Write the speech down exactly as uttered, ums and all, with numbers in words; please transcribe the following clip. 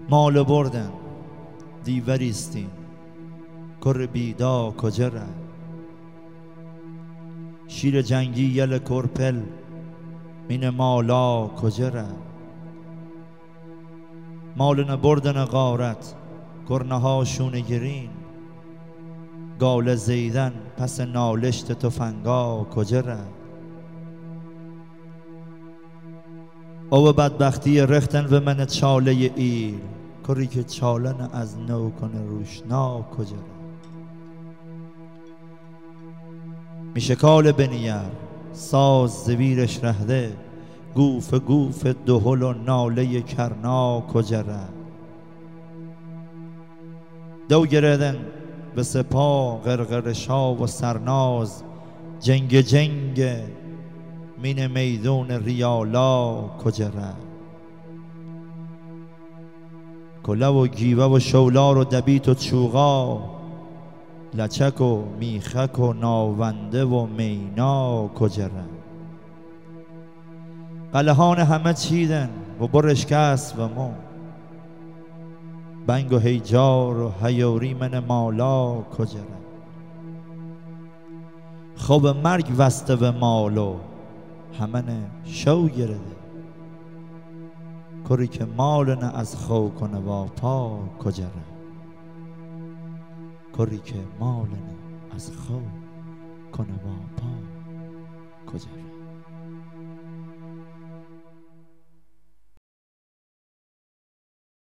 مال بردن دیوریستین کر بیدا کجا ره شیر جنگی یل کرپل مین مالا کجا ره مال نبردن غارت کرنه ها شونه گرین گال زیدن پس نالشت تفنگا کجا ره او بدبختی رختن و من چاله ایل کری که چالن از نو کنه روشنا کجا ره میشکال بنیر ساز زویرش رهده گوف گوف دهل و ناله کرنا کجا ره دو گردن به سپا غرغرشا و سرناز جنگ جنگ مین میدون ریالا کجا ره کله و گیوه و شولار و دبیت و چوغا لچک و میخک و ناونده و مینا کجا ره قلهان همه چیدن و برش کس و مو بنگ و هیجار و هیوری من مالا کجا ره خوب مرگ وسته و مالو همه شو گرده کری که مال نه از خو کنه و پا کجا ره کری که مال نه از خو کنه و پا کجا ره